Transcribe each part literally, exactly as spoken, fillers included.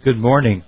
Good morning.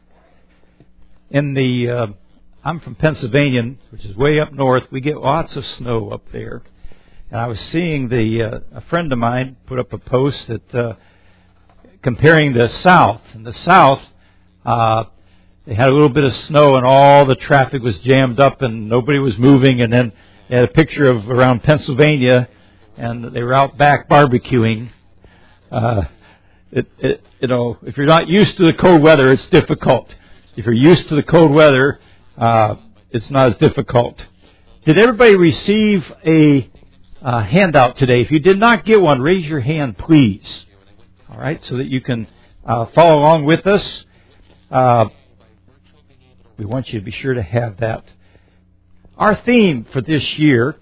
In the, uh, I'm from Pennsylvania, which is way up north. We get lots of snow up there. And I was seeing the, uh, a friend of mine put up a post that, uh, comparing the South. In the South, uh, they had a little bit of snow and all the traffic was jammed up and nobody was moving. And then they had a picture of around Pennsylvania and they were out back barbecuing. Uh, It, it, you know, if you're not used to the cold weather, it's difficult. If you're used to the cold weather, uh, it's not as difficult. Did everybody receive a uh, handout today? If you did not get one, raise your hand, please. All right, so that you can uh, follow along with us. Uh, we want you to be sure to have that. Our theme for this year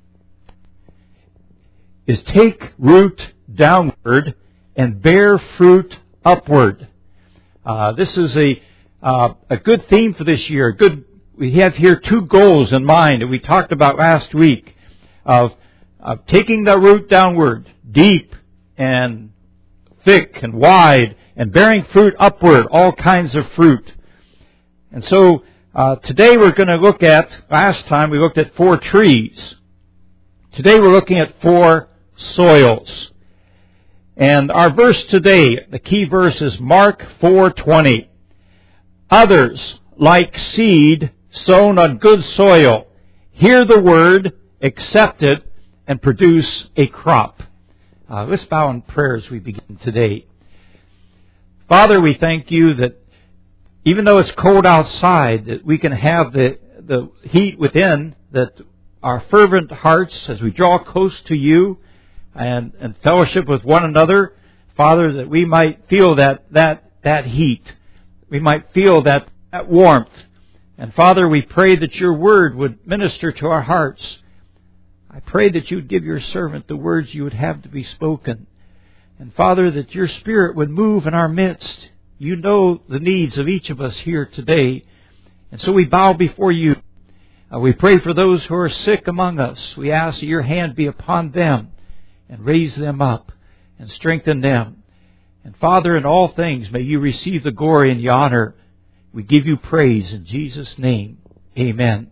is take root downward and bear fruit upward. Uh, this is a uh, a good theme for this year. Good. We have here two goals in mind that we talked about last week of, of taking the root downward, deep and thick and wide, and bearing fruit upward, all kinds of fruit. And so uh, today we're going to look at. Last time we looked at four trees. Today we're looking at four soils. And our verse today, the key verse is Mark four twenty. Others, like seed sown on good soil, hear the word, accept it, and produce a crop. Uh, let's bow in prayer as we begin today. Father, we thank you that even though it's cold outside, that we can have the, the heat within, that our fervent hearts, as we draw close to you, And, and fellowship with one another, Father, that we might feel that, that, that heat. We might feel that, that warmth. And Father, we pray that your word would minister to our hearts. I pray that you would give your servant the words you would have to be spoken. And Father, that your Spirit would move in our midst. You know the needs of each of us here today. And so we bow before you. Uh, we pray for those who are sick among us. We ask that your hand be upon them, and raise them up, and strengthen them. And Father, in all things, may you receive the glory and the honor. We give you praise in Jesus' name. Amen.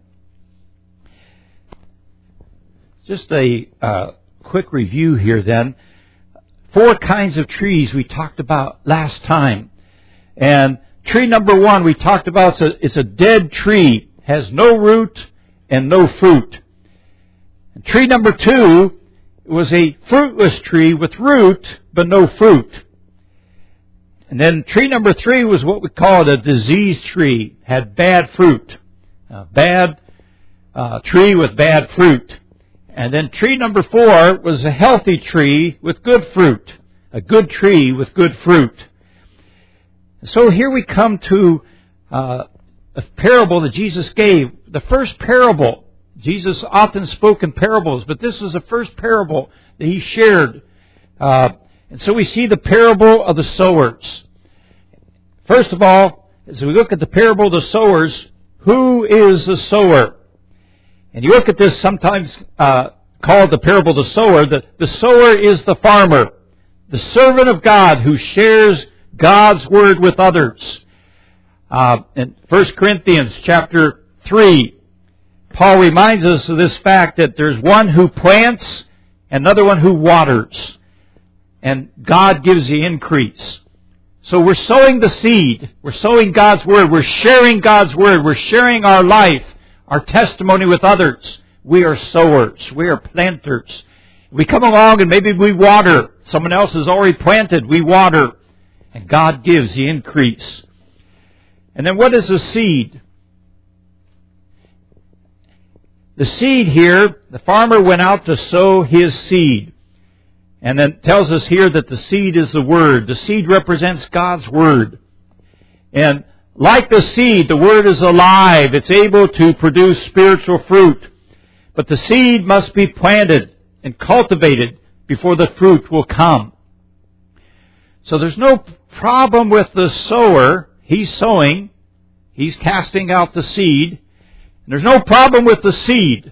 Just a uh, quick review here then. Four kinds of trees we talked about last time. And tree number one we talked about, it's a, it's a dead tree, has no root and no fruit. And tree number two, it was a fruitless tree with root, but no fruit. And then tree number three was what we called a diseased tree, had bad fruit. A bad uh, tree with bad fruit. And then tree number four was a healthy tree with good fruit. A good tree with good fruit. So here we come to uh, a parable that Jesus gave. The first parable. Jesus often spoke in parables, but this is the first parable that he shared. Uh, and so we see the parable of the sowers. First of all, as we look at the parable of the sowers, who is the sower? And you look at this sometimes uh, called the parable of the sower. The, the sower is the farmer, the servant of God who shares God's word with others. Uh, in First Corinthians chapter three, Paul reminds us of this fact that there's one who plants and another one who waters. And God gives the increase. So we're sowing the seed. We're sowing God's word. We're sharing God's word. We're sharing our life, our testimony with others. We are sowers. We are planters. We come along and maybe we water. Someone else has already planted. We water. And God gives the increase. And then what is the seed? The seed here, the farmer went out to sow his seed. And then it tells us here that the seed is the Word. The seed represents God's Word. And like the seed, the Word is alive. It's able to produce spiritual fruit. But the seed must be planted and cultivated before the fruit will come. So there's no problem with the sower. He's sowing. He's casting out the seed. And there's no problem with the seed.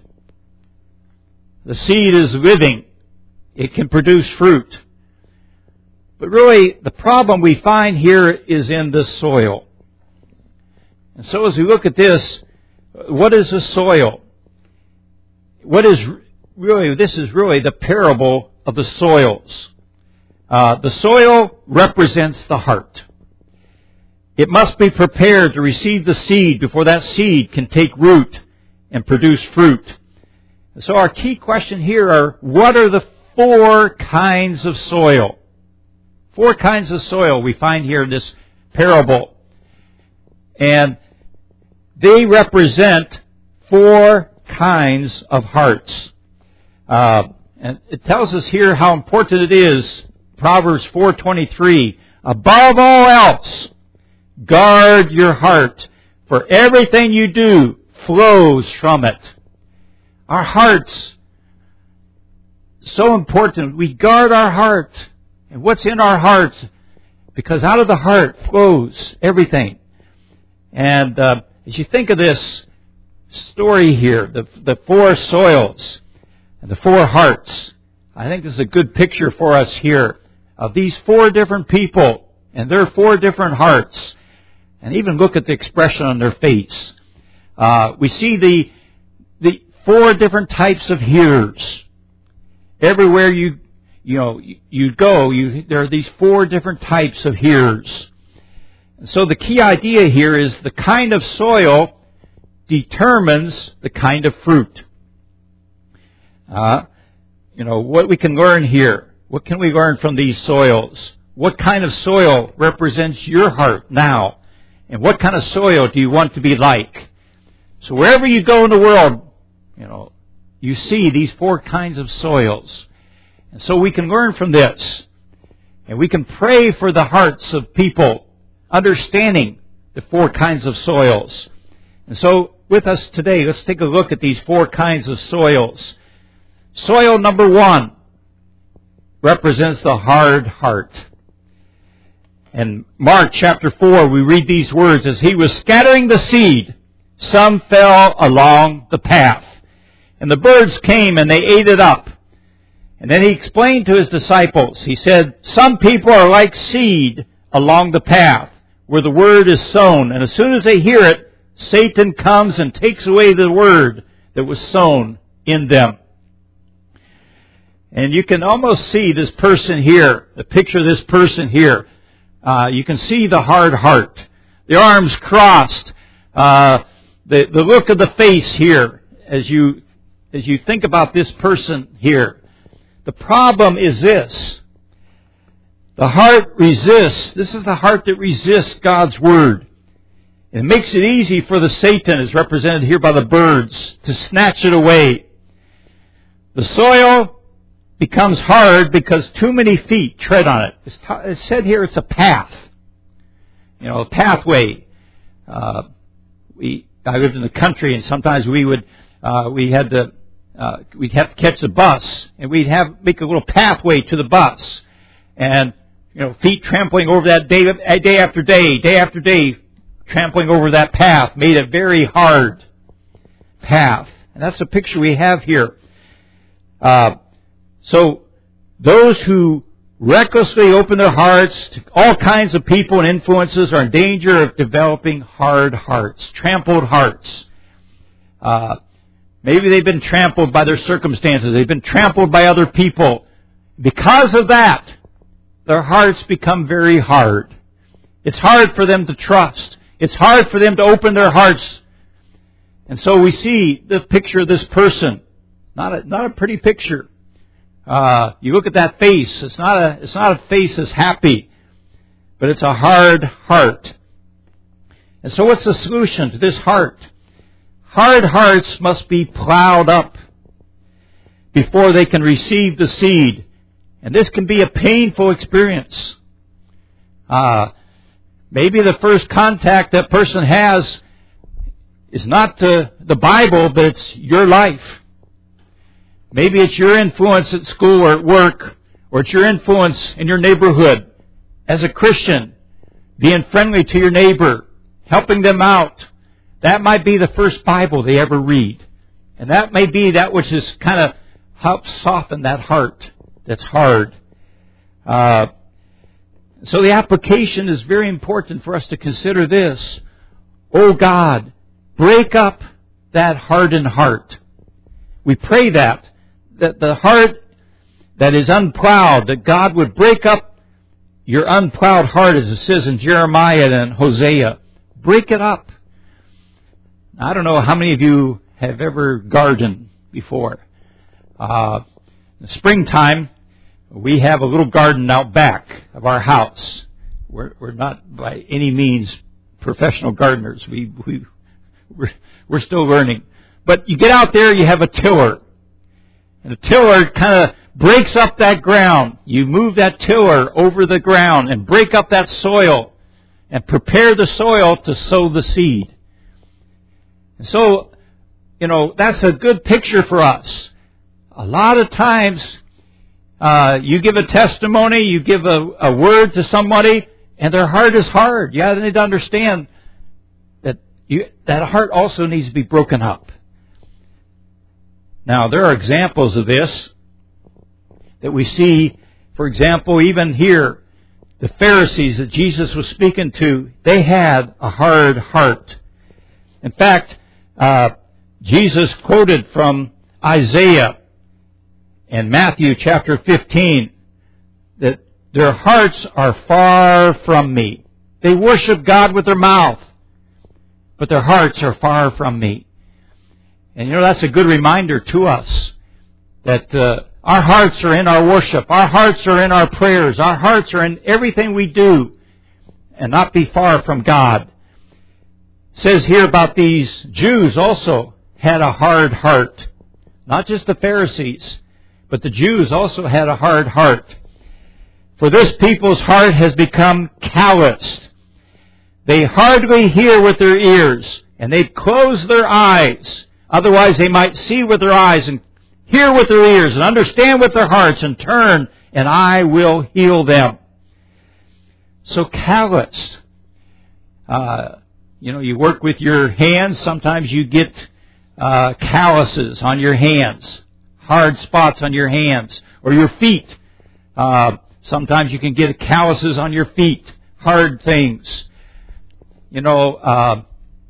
The seed is living. It can produce fruit. But really, the problem we find here is in the soil. And so as we look at this, what is the soil? What is really, this is really the parable of the soils. Uh, the soil represents the heart. It must be prepared to receive the seed before that seed can take root and produce fruit. And so our key question here are, what are the four kinds of soil? Four kinds of soil we find here in this parable. And they represent four kinds of hearts. Uh, and it tells us here how important it is. Proverbs four twenty-three, above all else, guard your heart, for everything you do flows from it. Our hearts, so important. We guard our heart. And what's in our hearts? Because out of the heart flows everything. And uh, as you think of this story here, the, the four soils and the four hearts, I think this is a good picture for us here of these four different people and their four different hearts. And even look at the expression on their face. Uh, we see the the four different types of hearers. Everywhere you you know you, you go, you, there are these four different types of hearers. And so the key idea here is the kind of soil determines the kind of fruit. Uh, you know what we can learn here. What can we learn from these soils? What kind of soil represents your heart now? And what kind of soil do you want to be like? So wherever you go in the world, you know, you see these four kinds of soils. And so we can learn from this. And we can pray for the hearts of people, understanding the four kinds of soils. And so with us today, let's take a look at these four kinds of soils. Soil number one represents the hard heart. In Mark chapter four, we read these words, as he was scattering the seed, some fell along the path. And the birds came and they ate it up. And then he explained to his disciples, he said, some people are like seed along the path where the word is sown. And as soon as they hear it, Satan comes and takes away the word that was sown in them. And you can almost see this person here, the picture of this person here. Uh, you can see the hard heart, the arms crossed, uh, the, the look of the face here as you, as you think about this person here. The problem is this. The heart resists. This is the heart that resists God's Word. It makes it easy for the Satan, as represented here by the birds, to snatch it away. The soil becomes hard because too many feet tread on it. It's, t- it's said here it's a path. You know, a pathway. Uh, we I lived in the country, and sometimes we would uh, we had to uh, we'd have to catch the bus, and we'd have make a little pathway to the bus, and you know, feet trampling over that day day after day, day after day, trampling over that path made a very hard path, and that's the picture we have here. Uh, So, those who recklessly open their hearts to all kinds of people and influences are in danger of developing hard hearts, trampled hearts. Uh, maybe they've been trampled by their circumstances. They've been trampled by other people. Because of that, their hearts become very hard. It's hard for them to trust. It's hard for them to open their hearts. And so we see the picture of this person. Not a, not a pretty picture. Uh, you look at that face. It's not a, it's not a face that's happy, but it's a hard heart. And so what's the solution to this heart? Hard hearts must be plowed up before they can receive the seed. And this can be a painful experience. Uh, maybe the first contact that person has is not the, the Bible, but it's your life. Maybe it's your influence at school or at work, or it's your influence in your neighborhood. As a Christian, being friendly to your neighbor, helping them out. That might be the first Bible they ever read. And that may be that which is kind of helps soften that heart that's hard. Uh, So the application is very important for us to consider this. Oh God, break up that hardened heart. We pray that, that the heart that is unplowed, that God would break up your unplowed heart, as it says in Jeremiah and Hosea. Break it up. I don't know how many of you have ever gardened before. Uh, in the springtime, we have a little garden out back of our house. We're, we're not by any means professional gardeners. We, we, we're, we're still learning. But you get out there, you have a tiller. And a tiller kind of breaks up that ground. You move that tiller over the ground and break up that soil and prepare the soil to sow the seed. And so, you know, that's a good picture for us. A lot of times, uh, you give a testimony, you give a, a word to somebody, and their heart is hard. You need to understand that you, that heart also needs to be broken up. Now, there are examples of this that we see, for example, even here, the Pharisees that Jesus was speaking to, they had a hard heart. In fact, uh, Jesus quoted from Isaiah in Matthew chapter fifteen that their hearts are far from me. They worship God with their mouth, but their hearts are far from me. And you know, that's a good reminder to us that uh, our hearts are in our worship. Our hearts are in our prayers. Our hearts are in everything we do, and not be far from God. It says here about these Jews also had a hard heart. Not just the Pharisees, but the Jews also had a hard heart. For this people's heart has become calloused. They hardly hear with their ears, and they've closed their eyes. Otherwise they might see with their eyes and hear with their ears and understand with their hearts and turn, and I will heal them. So calloused. Uh, you know, you work with your hands. Sometimes you get uh, calluses on your hands, hard spots on your hands, or your feet. Uh, sometimes you can get calluses on your feet, hard things. You know, uh,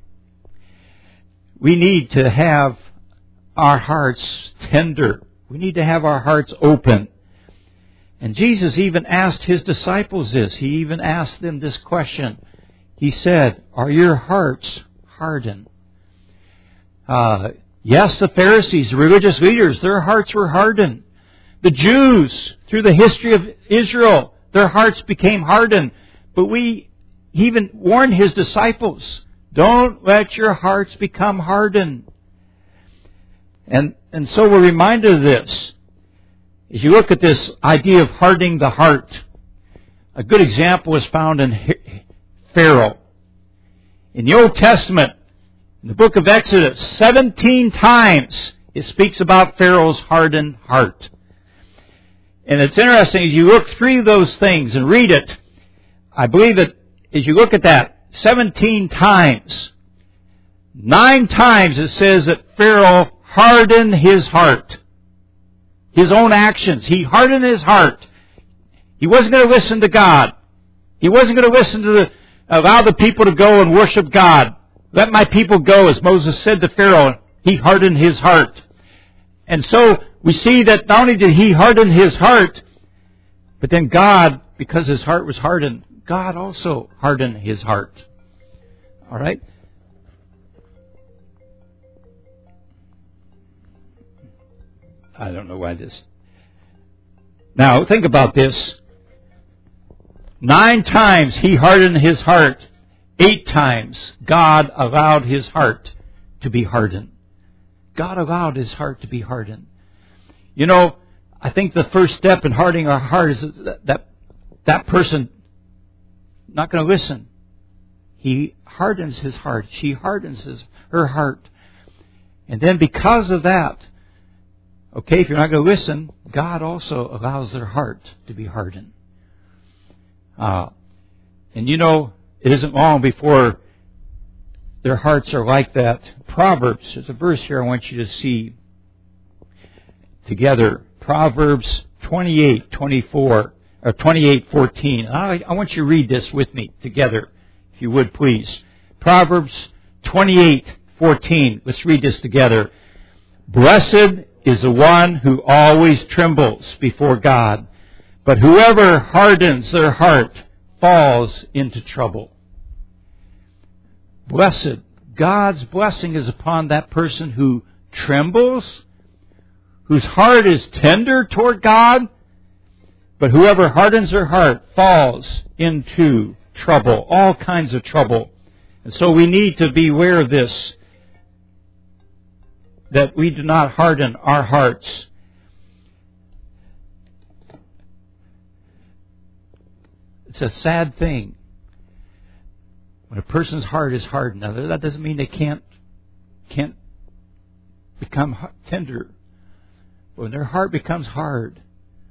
we need to have our hearts tender. We need to have our hearts open. And Jesus even asked His disciples this. He even asked them this question. He said, are your hearts hardened? Uh, yes, the Pharisees, the religious leaders, their hearts were hardened. The Jews, through the history of Israel, their hearts became hardened. But we even warned His disciples, don't let your hearts become hardened. And, and so we're reminded of this. As you look at this idea of hardening the heart, a good example is found in Pharaoh. In the Old Testament, in the book of Exodus, seventeen times it speaks about Pharaoh's hardened heart. And it's interesting, as you look through those things and read it, I believe that as you look at that, seventeen times, nine times it says that Pharaoh hardened his heart. His own actions. He hardened his heart. He wasn't going to listen to God. He wasn't going to listen to the, allow the people to go and worship God. Let my people go, as Moses said to Pharaoh. He hardened his heart. And so we see that not only did he harden his heart, but then God, because his heart was hardened, God also hardened his heart. All right? I don't know why this. Now, think about this. Nine times he hardened his heart. Eight times God allowed his heart to be hardened. God allowed his heart to be hardened. You know, I think the first step in hardening our heart is that that, that person not going to listen. He hardens his heart. She hardens his, her heart. And then because of that, okay, if you're not going to listen, God also allows their heart to be hardened. Uh, and you know, it isn't long before their hearts are like that. Proverbs, there's a verse here I want you to see together. Proverbs twenty-eight twenty-four. or twenty-eight fourteen. I, I want you to read this with me together, if you would, please. Proverbs twenty-eight fourteen. Let's read this together. Blessed is the one who always trembles before God, but whoever hardens their heart falls into trouble. Blessed. God's blessing is upon that person who trembles, whose heart is tender toward God, but whoever hardens their heart falls into trouble, all kinds of trouble. And so we need to be aware of this, that we do not harden our hearts. It's a sad thing when a person's heart is hardened. Now, that doesn't mean they can't can't become tender. But when their heart becomes hard,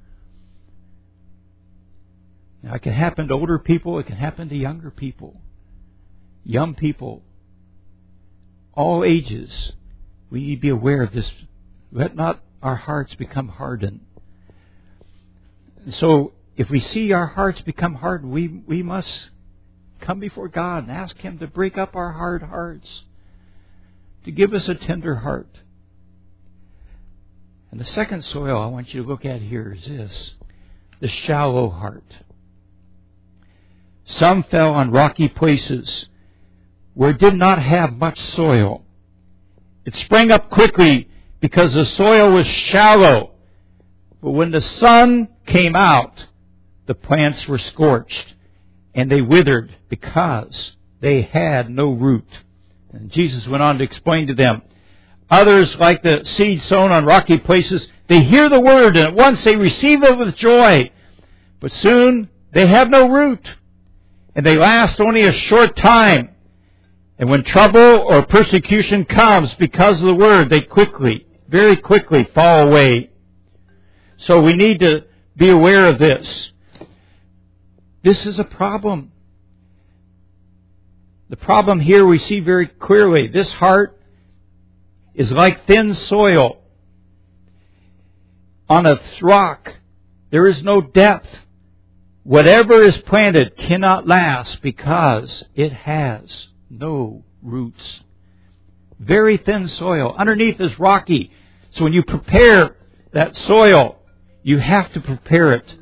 now it can happen to older people. It can happen to younger people, young people, all ages. We need to be aware of this. Let not our hearts become hardened. And so, if we see our hearts become hardened, we we must come before God and ask Him to break up our hard hearts, to give us a tender heart. And the second soil I want you to look at here is this, the shallow heart. Some fell on rocky places where it did not have much soil. It sprang up quickly because the soil was shallow. But when the sun came out, the plants were scorched and they withered because they had no root. And Jesus went on to explain to them, others, like the seed sown on rocky places, they hear the word and at once they receive it with joy. But soon they have no root and they last only a short time. And when trouble or persecution comes because of the word, they quickly, very quickly fall away. So we need to be aware of this. This is a problem. The problem here we see very clearly. This heart is like thin soil on a rock. There is no depth. Whatever is planted cannot last because it has no roots. Very thin soil. Underneath is rocky. So when you prepare that soil, you have to prepare it.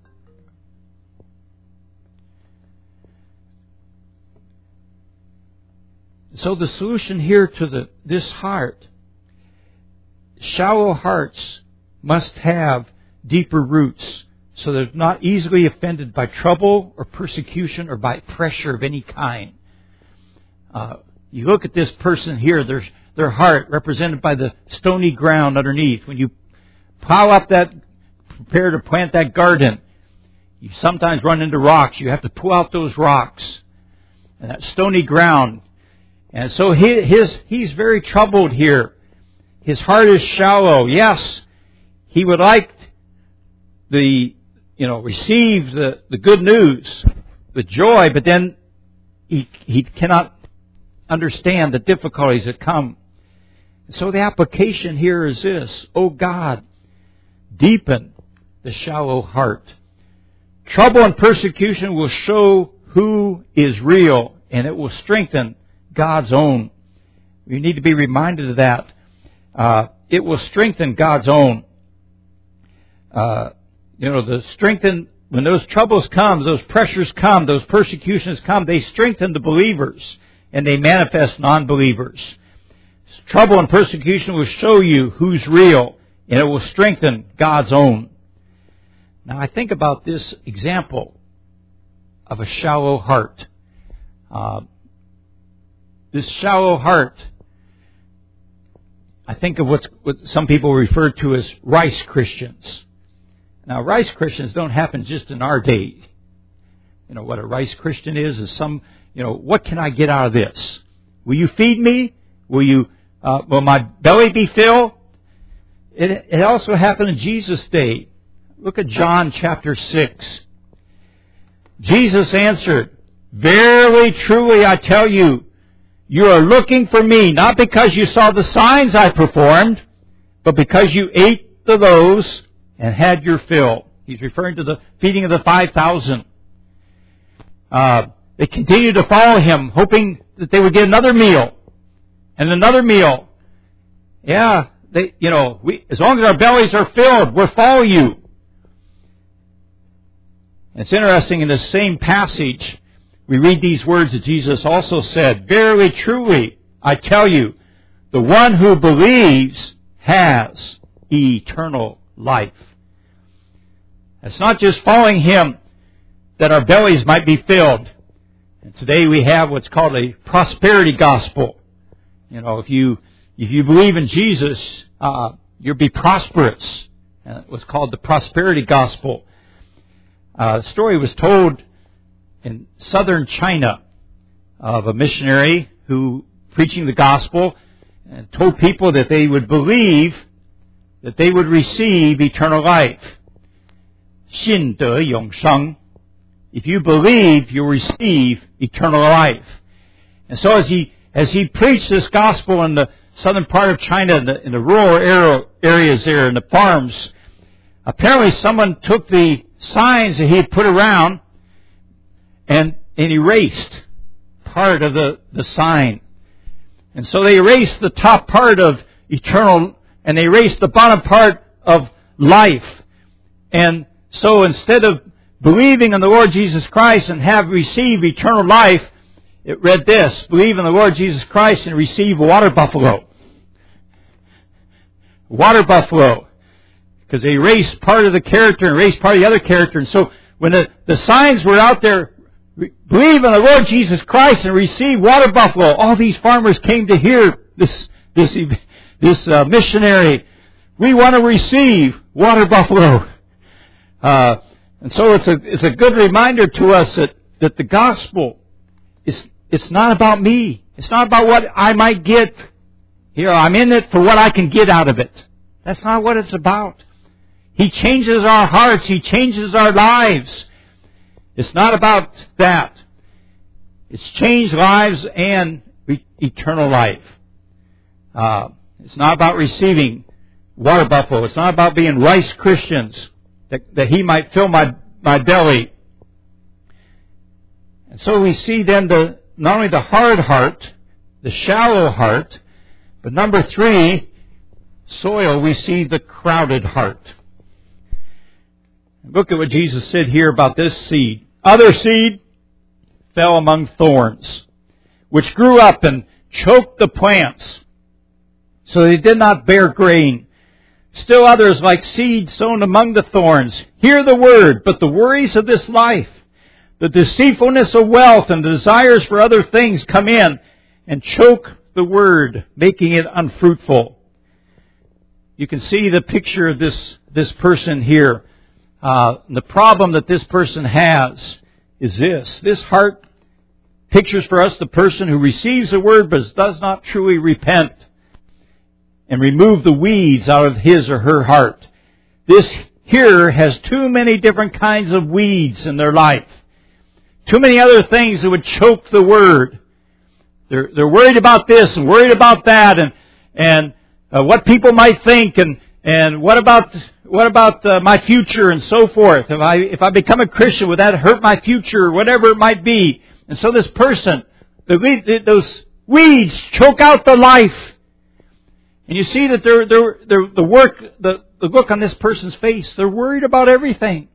So the solution here to the this heart, shallow hearts must have deeper roots so they're not easily offended by trouble or persecution or by pressure of any kind. Uh, you look at this person here, their, their heart represented by the stony ground underneath. When you plow up that, prepare to plant that garden, you sometimes run into rocks. You have to pull out those rocks and that stony ground. And so he, his, he's very troubled here. His heart is shallow. Yes, he would like the, you know, receive the, the good news, the joy, but then he, he cannot understand the difficulties that come. So the application here is this: oh God, deepen the shallow heart. Trouble and persecution will show who is real, and it will strengthen God's own. We need to be reminded of that. Uh, it will strengthen God's own. Uh, you know, the strengthen, when those troubles come, those pressures come, those persecutions come, they strengthen the believers and they manifest non-believers. Trouble and persecution will show you who's real, and it will strengthen God's own. Now I think about this example of a shallow heart. Uh, This shallow heart, I think of what's, what some people refer to as rice Christians. Now, rice Christians don't happen just in our day. You know, what a rice Christian is, is some, you know, what can I get out of this? Will you feed me? Will you, uh, will my belly be filled? It, it also happened in Jesus' day. Look at John chapter six. Jesus answered, verily, truly, I tell you, you are looking for me, not because you saw the signs I performed, but because you ate the loaves and had your fill. He's referring to the feeding of the five thousand. Uh, they continued to follow him, hoping that they would get another meal and another meal. Yeah, they, you know, we, as long as our bellies are filled, we'll follow you. And it's interesting, in the same passage, we read these words that Jesus also said, "Verily, truly, I tell you, the one who believes has eternal life." It's not just following him that our bellies might be filled. And today we have what's called a prosperity gospel. You know, if you if you believe in Jesus, uh, you'll be prosperous. And it was called the prosperity gospel. Uh, a story was told in southern China of a missionary who, preaching the gospel, and told people that they would believe that they would receive eternal life. 信得永生. If you believe, you'll receive eternal life. And so as he as he preached this gospel in the southern part of China, in the, in the rural areas there, in the farms, apparently someone took the signs that he had put around and, and erased part of the, the sign. And so they erased the top part of eternal, and they erased the bottom part of life. And so instead of believing in the Lord Jesus Christ and have received eternal life, it read this: believe in the Lord Jesus Christ and receive water buffalo. Water buffalo. Because they erased part of the character and erased part of the other character. And so when the, the signs were out there, believe in the Lord Jesus Christ and receive water buffalo, all these farmers came to hear this this this uh, missionary. We want to receive water buffalo. Uh, and so it's a it's a good reminder to us that, that the gospel is it's not about me. It's not about what I might get. You know, I'm in it for what I can get out of it. That's not what it's about. He changes our hearts. He changes our lives. It's not about that. It's changed lives and eternal life. Uh, it's not about receiving water buffalo. It's not about being rice Christians, that, that He might fill my, my belly. And so we see then the not only the hard heart, the shallow heart, but number three, soil, we see the crowded heart. Look at what Jesus said here about this seed. Other seed fell among thorns, which grew up and choked the plants, so they did not bear grain. Still others, like seed sown among the thorns, hear the word, but the worries of this life, the deceitfulness of wealth, and the desires for other things come in and choke the word, making it unfruitful. You can see the picture of this, this person here. Uh, the problem that this person has is this. This heart pictures for us the person who receives the word but does not truly repent and remove the weeds out of his or her heart. This hearer has too many different kinds of weeds in their life. Too many other things that would choke the word. They're, they're worried about this and worried about that and, and uh, what people might think and, and what about... What about uh, my future and so forth? If I if I become a Christian, would that hurt my future or whatever it might be? And so this person, the, those weeds choke out the life. And you see that they're, they're, they're, the work, the, the look on this person's face, they're worried about everything.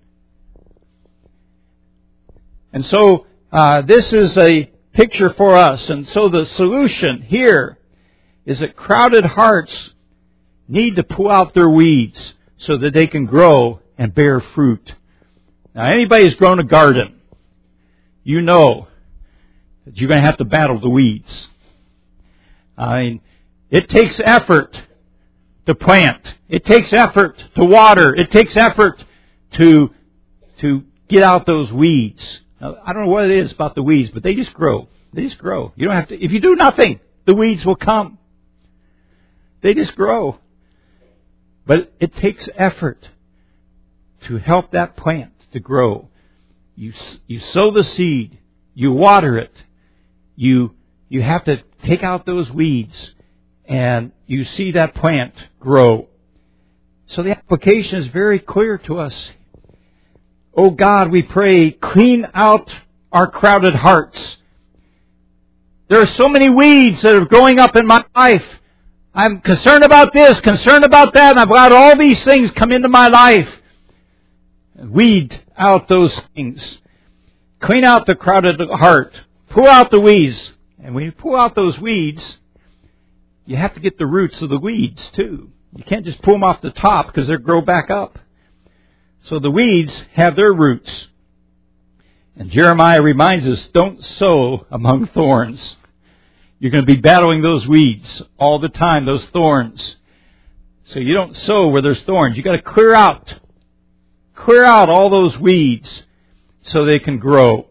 And so uh, this is a picture for us. And so the solution here is that crowded hearts need to pull out their weeds, so that they can grow and bear fruit. Now, anybody who's grown a garden, you know that you're going to have to battle the weeds. I mean, it takes effort to plant. It takes effort to water. It takes effort to to get out those weeds. Now, I don't know what it is about the weeds, but they just grow. They just grow. You don't have to. If you do nothing, the weeds will come. They just grow. But it takes effort to help that plant to grow. You you sow the seed, you water it, you you have to take out those weeds, and you see that plant grow. So the application is very clear to us. Oh God, we pray, clean out our crowded hearts. There are so many weeds that are growing up in my life. I'm concerned about this, concerned about that, and I've allowed all these things come into my life. Weed out those things. Clean out the crowded heart. Pull out the weeds. And when you pull out those weeds, you have to get the roots of the weeds too. You can't just pull them off the top because they'll grow back up. So the weeds have their roots. And Jeremiah reminds us, don't sow among thorns. You're going to be battling those weeds all the time, those thorns. So you don't sow where there's thorns. You've got to clear out. Clear out all those weeds so they can grow.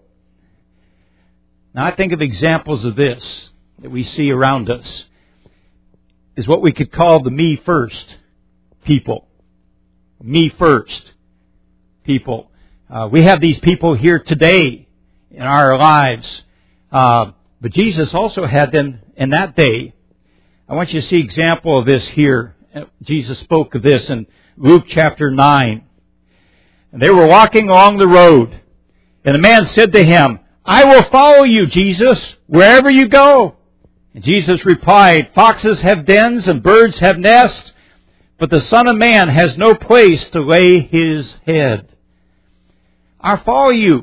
Now I think of examples of this that we see around us is what we could call the me first people. Me first people. Uh, we have these people here today in our lives. Uh, but Jesus also had them in that day. I want you to see an example of this here. Jesus spoke of this in Luke chapter nine. And they were walking along the road. And the man said to him, I will follow you, Jesus, wherever you go. And Jesus replied, foxes have dens and birds have nests, but the Son of Man has no place to lay his head. I'll follow you.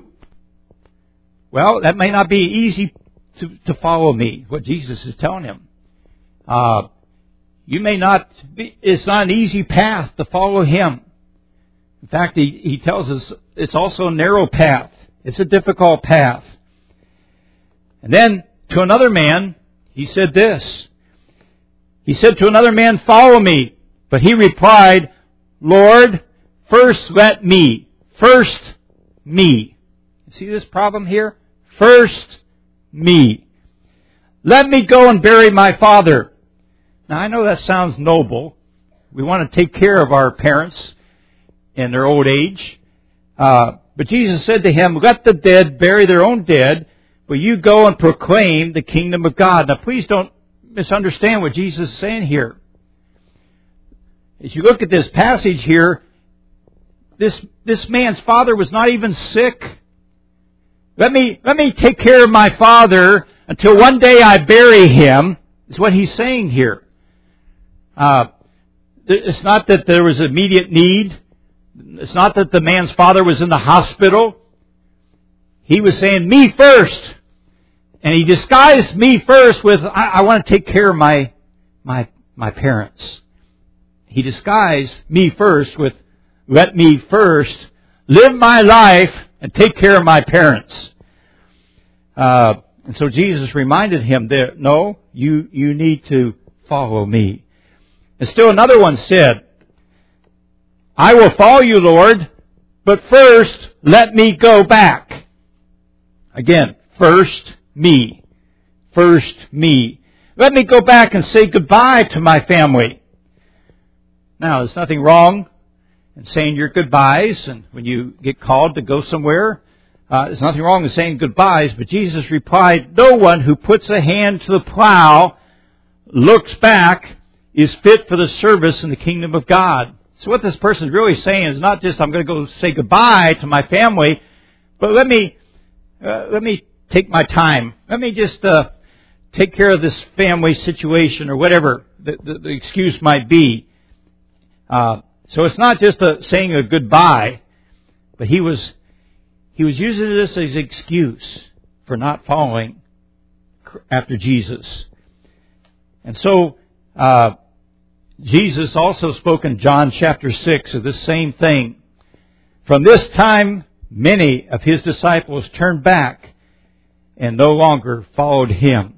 Well, that may not be easy to, to follow me, what Jesus is telling him. Uh, you may not be, it's not an easy path to follow him. In fact, he, he tells us it's also a narrow path. It's a difficult path. And then to another man, he said this. He said to another man, follow me. But he replied, Lord, first let me. First me. See this problem here? First me. Let me go and bury my father. Now I know that sounds noble. We want to take care of our parents in their old age. Uh, but Jesus said to him, let the dead bury their own dead, but you go and proclaim the kingdom of God. Now please don't misunderstand what Jesus is saying here. As you look at this passage here, this, this man's father was not even sick. Let me, let me take care of my father until one day I bury him, is what he's saying here. Uh, it's not that there was immediate need. It's not that the man's father was in the hospital. He was saying, me first. And he disguised me first with, I, I want to take care of my, my, my parents. He disguised me first with, let me first live my life and take care of my parents. Uh, and so Jesus reminded him that, no, you, you need to follow me. And still another one said, I will follow you, Lord, but first let me go back. Again, first me. First me. Let me go back and say goodbye to my family. Now, there's nothing wrong in saying your goodbyes, and when you get called to go somewhere, uh, there's nothing wrong in saying goodbyes, but Jesus replied, no one who puts a hand to the plow, looks back, is fit for the service in the kingdom of God. So what this person is really saying is not just I'm going to go say goodbye to my family, but let me uh, let me take my time. Let me just uh, take care of this family situation or whatever the, the, the excuse might be. Uh, so it's not just a, saying a goodbye, but he was he was using this as an excuse for not following after Jesus. And so uh, Jesus also spoke in John chapter six of this same thing. From this time, many of his disciples turned back and no longer followed him.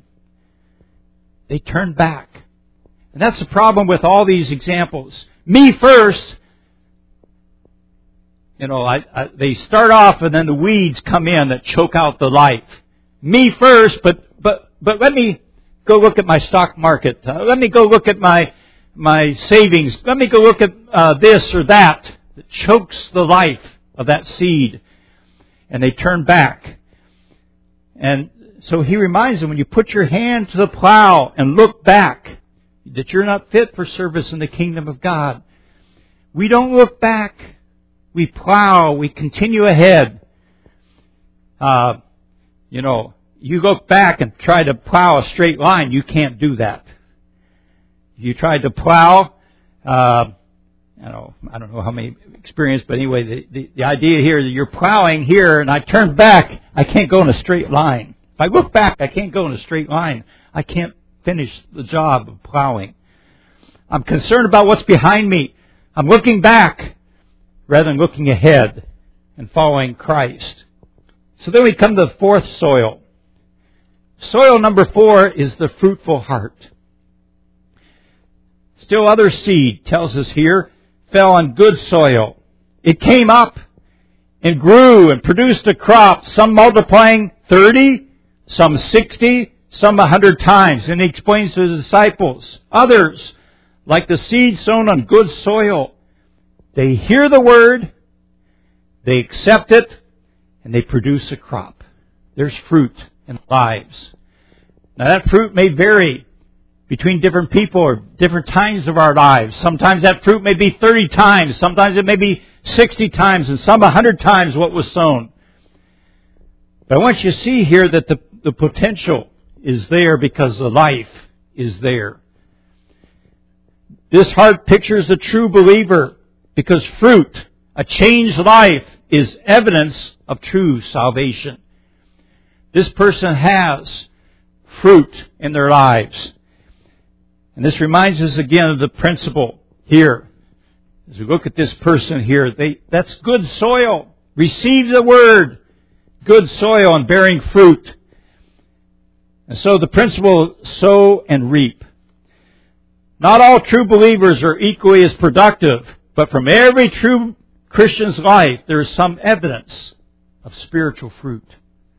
They turned back. And that's the problem with all these examples. Me first. You know, I, I, they start off and then the weeds come in that choke out the life. Me first, but but but let me go look at my stock market. Uh, let me go look at my my savings. Let me go look at uh, this or that. That chokes the life of that seed. And they turn back. And so he reminds them, when you put your hand to the plow and look back, that you're not fit for service in the kingdom of God. We don't look back. We plow. We continue ahead. Uh, you know, you go back and try to plow a straight line. You can't do that. You tried to plow. Uh, I don't know, I don't know how many experience, but anyway, the, the, the idea here that you're plowing here, and I turn back, I can't go in a straight line. If I look back, I can't go in a straight line. I can't finish the job of plowing. I'm concerned about what's behind me. I'm looking back rather than looking ahead and following Christ. So then we come to the fourth soil. Soil number four is the fruitful heart. Still other seed, tells us here, fell on good soil. It came up and grew and produced a crop, some multiplying thirty, some sixty, some a hundred times. And he explains to his disciples, others, like the seed sown on good soil, they hear the word, they accept it, and they produce a crop. There's fruit in lives. Now that fruit may vary between different people or different times of our lives. Sometimes that fruit may be thirty times. Sometimes it may be sixty times, and some one hundred times what was sown. But I want you to see here that the, the potential is there because the life is there. This heart pictures a true believer because fruit, a changed life, is evidence of true salvation. This person has fruit in their lives. And this reminds us again of the principle here. As we look at this person here, they, that's good soil. Receive the word. Good soil and bearing fruit. And so the principle, sow and reap. Not all true believers are equally as productive, but from every true Christian's life, there is some evidence of spiritual fruit.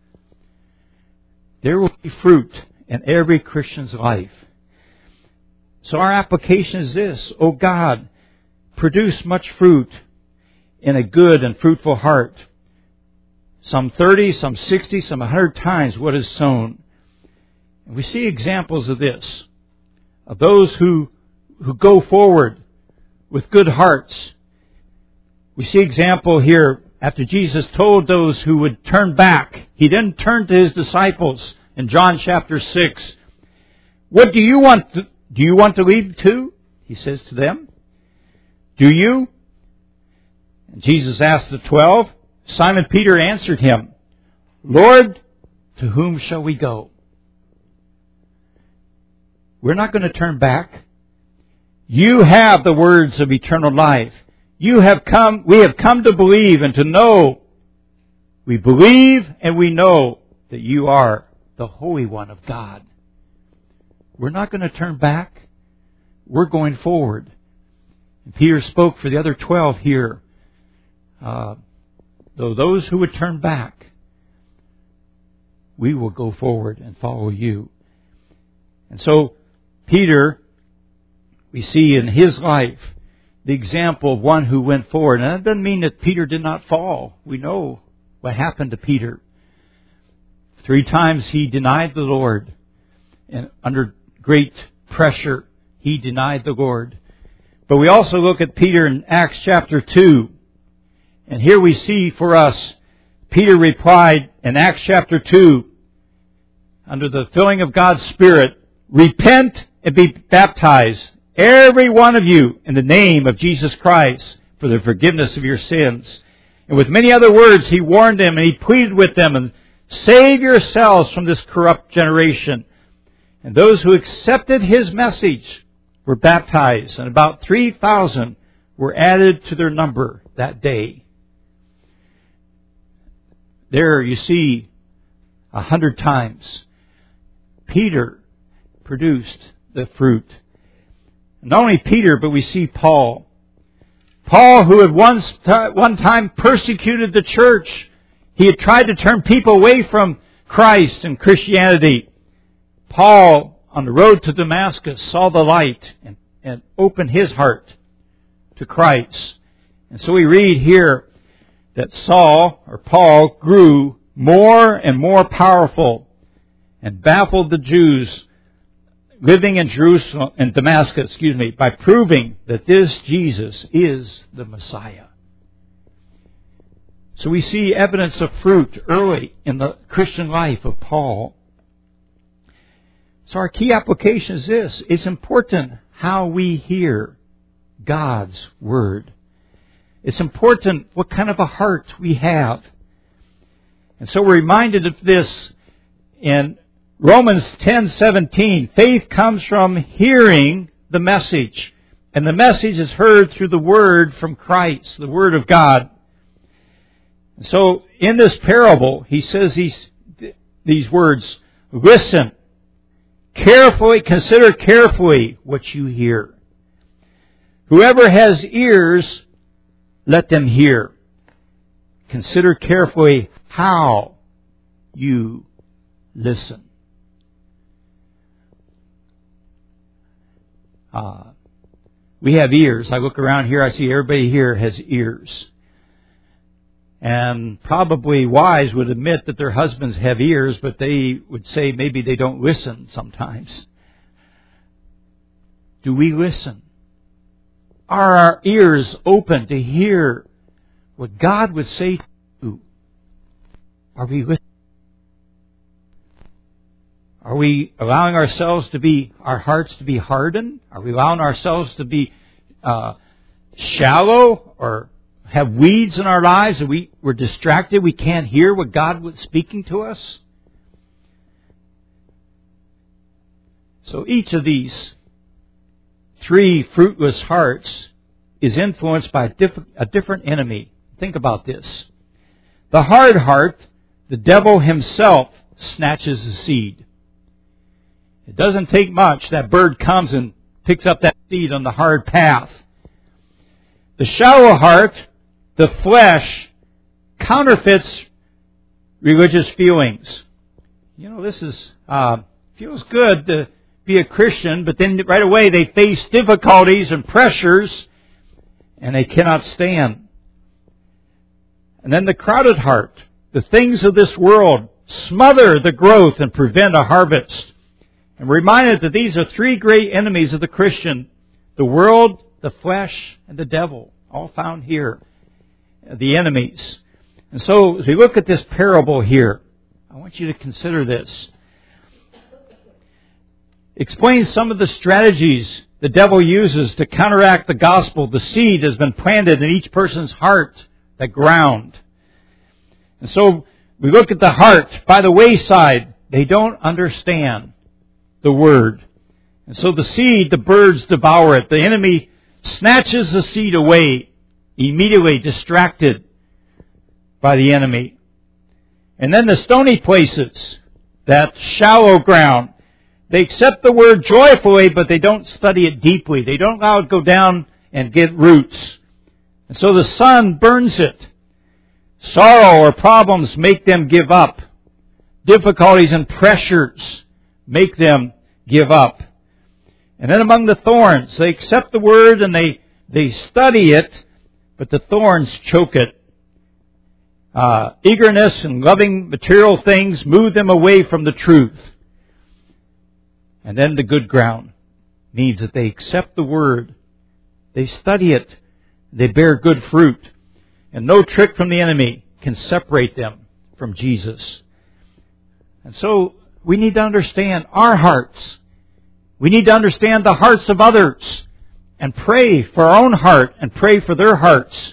There will be fruit in every Christian's life. So our application is this: O God, produce much fruit in a good and fruitful heart. Some thirty, some sixty, some one hundred times what is sown. And we see examples of this, of those who, who go forward with good hearts. We see example here after Jesus told those who would turn back. He then turned to His disciples in John chapter six. What do you want to Do you want to leave too? He says to them. Do you? And Jesus asked the twelve. Simon Peter answered him, Lord, to whom shall we go? We're not going to turn back. You have the words of eternal life. You have come, we have come to believe and to know. We believe and we know that you are the Holy One of God. We're not going to turn back. We're going forward. And Peter spoke for the other twelve here. Uh, though those who would turn back, we will go forward and follow you. And so Peter, we see in his life the example of one who went forward. And that doesn't mean that Peter did not fall. We know what happened to Peter. Three times he denied the Lord. And under great pressure, he denied the Lord. But we also look at Peter in Acts chapter two. And here we see for us, Peter replied in Acts chapter two, under the filling of God's Spirit, repent and be baptized, every one of you, in the name of Jesus Christ, for the forgiveness of your sins. And with many other words, he warned them and he pleaded with them, and save yourselves from this corrupt generation. And those who accepted his message were baptized, and about three thousand were added to their number that day. There you see a hundred times Peter produced the fruit. Not only Peter, but we see Paul. Paul, who had once one time persecuted the church. He had tried to turn people away from Christ and Christianity. Paul, on the road to Damascus, saw the light and, and opened his heart to Christ. And so we read here that Saul, or Paul, grew more and more powerful and baffled the Jews living in Jerusalem, in Damascus, excuse me, by proving that this Jesus is the Messiah. So we see evidence of fruit early in the Christian life of Paul. So our key application is this. It's important how we hear God's Word. It's important what kind of a heart we have. And so we're reminded of this in Romans ten seventeen. Faith comes from hearing the message. And the message is heard through the Word from Christ, the Word of God. So in this parable, he says these, these words, listen, carefully, consider carefully what you hear. Whoever has ears, let them hear. Consider carefully how you listen. Uh, we have ears. I look around here, I see everybody here has ears. And probably wives would admit that their husbands have ears, but they would say maybe they don't listen sometimes. Do we listen? Are our ears open to hear what God would say to you? Are we listening? Are we allowing ourselves to be, our hearts to be hardened? Are we allowing ourselves to be uh, shallow or have weeds in our lives and we, we're distracted, we can't hear what God was speaking to us? So each of these three fruitless hearts is influenced by a, diff- a different enemy. Think about this. The hard heart, the devil himself snatches the seed. It doesn't take much. That bird comes and picks up that seed on the hard path. The shallow heart, the flesh, counterfeits religious feelings. You know, this is uh, feels good to be a Christian, but then right away they face difficulties and pressures, and they cannot stand. And then the crowded heart, the things of this world, smother the growth and prevent a harvest. And we're reminded that these are three great enemies of the Christian: the world, the flesh, and the devil, all found here. The enemies. And so, as we look at this parable here, I want you to consider this. Explain some of the strategies the devil uses to counteract the gospel. The seed has been planted in each person's heart, the ground. And so, we look at the heart by the wayside. They don't understand the Word. And so the seed, the birds devour it. The enemy snatches the seed away, immediately distracted by the enemy. And then the stony places, that shallow ground, they accept the Word joyfully, but they don't study it deeply. They don't allow it to go down and get roots. And so the sun burns it. Sorrow or problems make them give up. Difficulties and pressures make them give up. And then among the thorns, they accept the Word and they, they study it, but the thorns choke it. Uh, eagerness and loving material things move them away from the truth. And then the good ground means that they accept the Word, they study it, they bear good fruit, and no trick from the enemy can separate them from Jesus. And so we need to understand our hearts. We need to understand the hearts of others and pray for our own heart and pray for their hearts.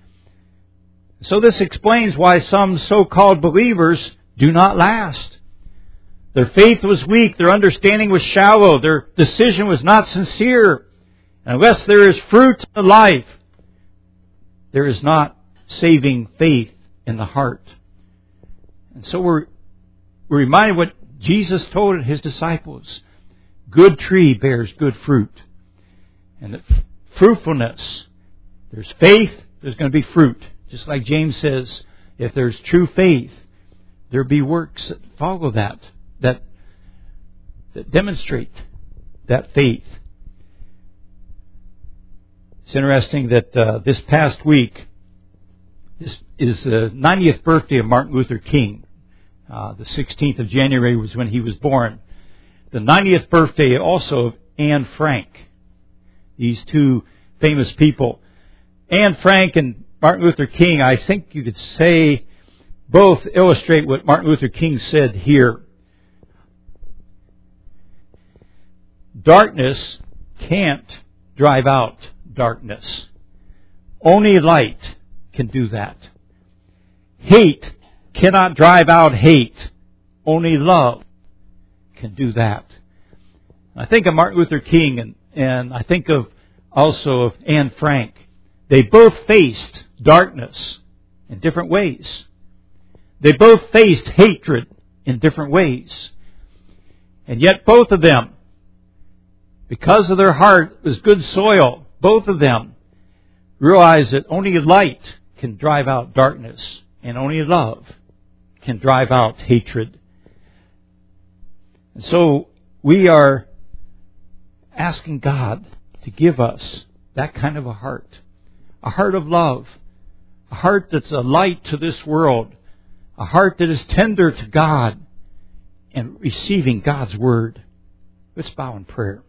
So this explains why some so-called believers do not last. Their faith was weak, their understanding was shallow, their decision was not sincere. And unless there is fruit in life, there is not saving faith in the heart. And so we're, we're reminded what Jesus told His disciples. Good tree bears good fruit. And that fruitfulness, there's faith, there's going to be fruit. Just like James says, if there's true faith, there'll be works that follow that, that, that demonstrate that faith. It's interesting that uh, this past week, this is the ninetieth birthday of Martin Luther King. Uh, the sixteenth of January was when he was born. The ninetieth birthday also of Anne Frank. These two famous people. Anne Frank and Martin Luther King, I think you could say both illustrate what Martin Luther King said here. Darkness can't drive out darkness. Only light can do that. Hate cannot drive out hate. Only love can do that. I think of Martin Luther King, and, and I think of also of Anne Frank. They both faced darkness in different ways. They both faced hatred in different ways. And yet both of them, because of their heart was good soil, both of them realized that only light can drive out darkness, and only love can drive out hatred. And so we are asking God to give us that kind of a heart. A heart of love. A heart that's a light to this world. A heart that is tender to God and receiving God's Word. Let's bow in prayer.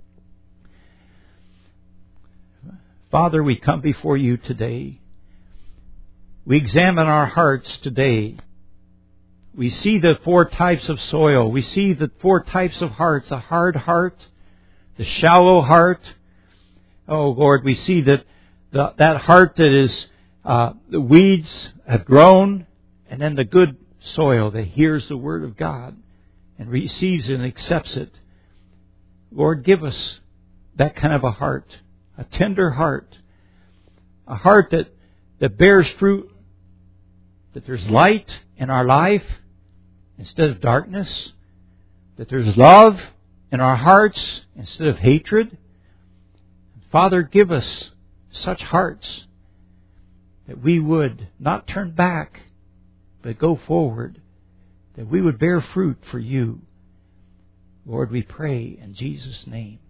Father, we come before you today. We examine our hearts today. We see the four types of soil. We see the four types of hearts. A hard heart, the shallow heart. Oh, Lord, we see that the, that heart that is, uh, the weeds have grown, and then the good soil that hears the Word of God and receives it and accepts it. Lord, give us that kind of a heart, a tender heart, a heart that, that bears fruit, that there's light in our life instead of darkness, that there's love in our hearts instead of hatred. Father, give us such hearts that we would not turn back, but go forward, that we would bear fruit for you. Lord, we pray in Jesus' name.